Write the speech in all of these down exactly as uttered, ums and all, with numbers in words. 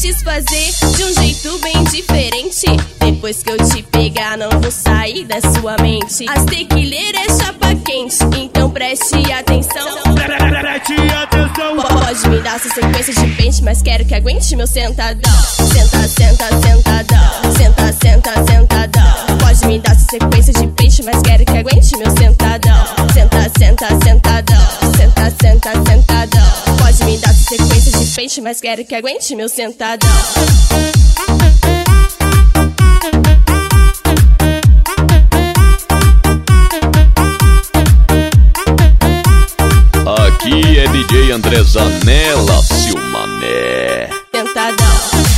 satisfazer de um jeito bem diferente. Depois que eu te pegar, não vou sair da sua mente. As tequileiras é chapa quente, então preste atenção. Preste atenção. Pode me dar sua sequência de pente, mas quero que aguente meu sentadão. Senta, senta, sentadão. Senta, senta, sentadão. Pode me dar sua sequência de pente, mas quero que aguente meu sentadão. Senta, senta, sentadão. Senta, senta, sentadão. Pode me dar sua sequência de pente, mas quero que aguente meu sentadão. Aqui é D J André Zanella, seu mané. Sentadão.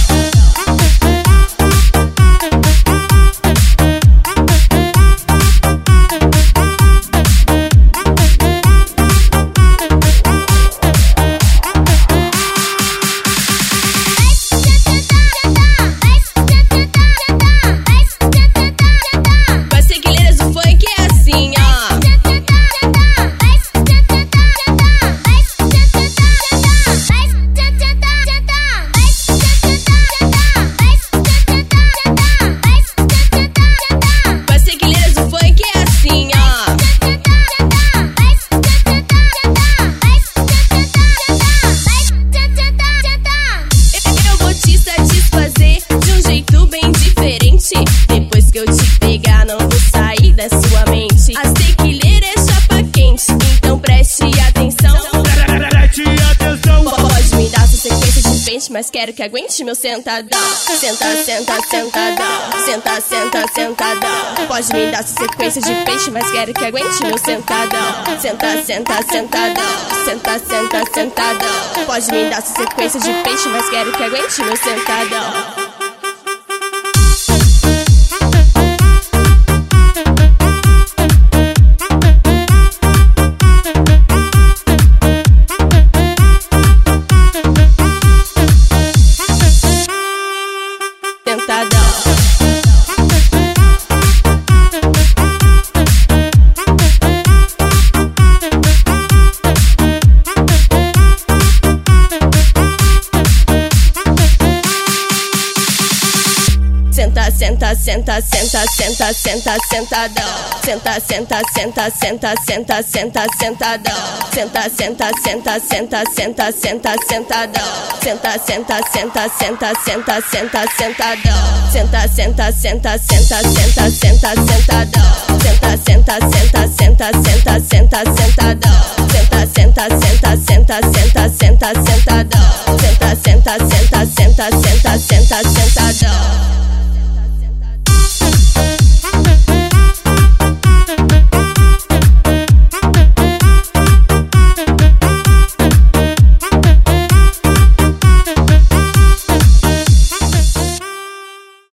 Depois que eu te pegar, não vou sair da sua mente. As tequileiras é chapa quente, então preste atenção. Preste atenção. Pode me dar sua sequência de pente, mas quero que aguente meu sentadão. Senta, senta, sentadão. Senta, senta, sentadão. Pode me dar sua sequência de pente, mas quero que aguente meu sentadão. Senta, senta, sentadão. Senta, senta, sentadão. Pode me dar sua sequência de pente, mas quero que aguente meu sentadão. Senta, senta, senta, senta, senta, sentadão. Senta, senta, senta, senta, senta, senta, sentadão. Senta, senta, senta, senta, senta, senta, sentadão. Senta, senta, senta, senta, senta, senta, sentadão. Senta, senta, senta, senta, senta, senta, sentadão. Senta, senta, senta, senta, senta, senta, sentadão. Senta, senta, senta, senta, senta, senta, sentadão. Senta, senta, senta, senta, senta, senta, sentadão.